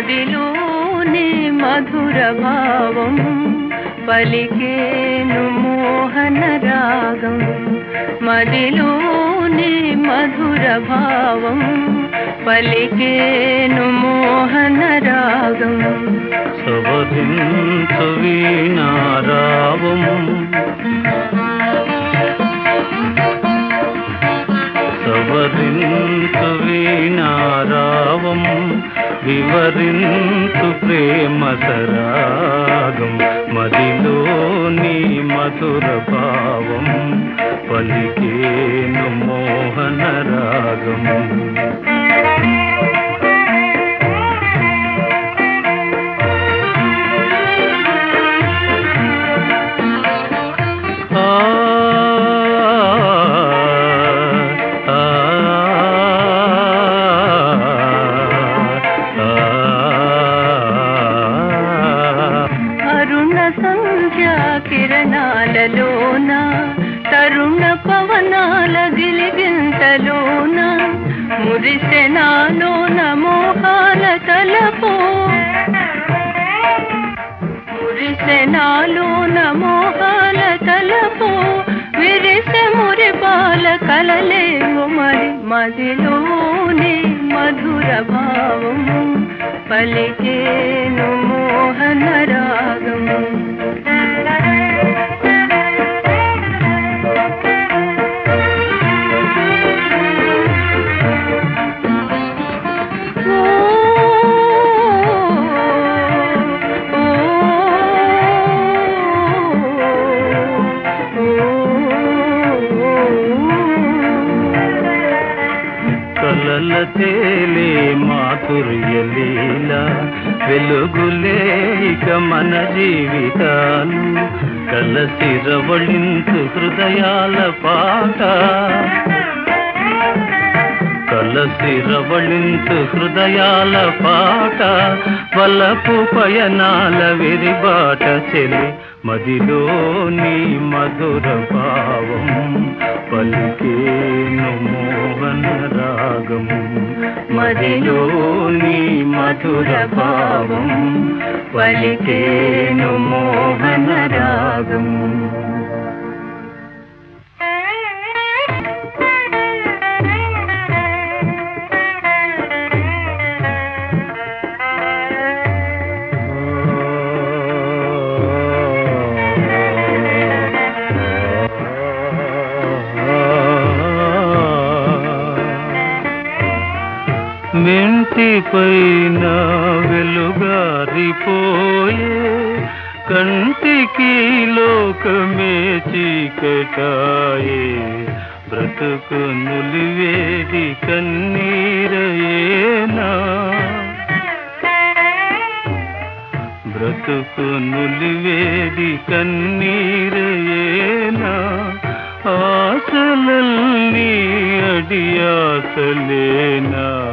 మదిలోని మధుర భావం పలికేను మోహన రాగం. మదిలోని మధుర భావం పలికేను మోహన రాగం. సవరించు వీణారావం సవరించు వీణారావం వివరించు ప్రేమ సరాగం. మదిలోని మధుర భావం పలికేను మోహన రాగం. సంధ్యా కిరణాలలోన తరుణ పవనాల గిలిగింతలోన మురిసెనాలోన మోహాల తలపో. మురిసెనాలోన మోహాల తలపో విరిసె మురిపాల కలలేవు మరి. మదిలోని మధుర భావం పలికేను మోహన రాగం. కలల తేలే మాధుర్య లీల వెలుగులే ఇక మన జీవితాలు. కలసి రవళించు హృదయాల పాట కలసి రవళించు హృదయాల పాట. వలపు పయనాల విరిబాట చెలి మదిలోని మధుర భావం పలికేను మోహన రాగం. మదిలోని మధుర భావం పలికేను మోహన రాగం. మెంటి పైన వెలుగారిపోయే కంటికి లోకమే చీకటాయే. బ్రతుకు నులివేది కన్నీరయేనా బ్రతుకు నులివేది కన్నీరయేనా. ఆశలన్నీ అడియాసలేనా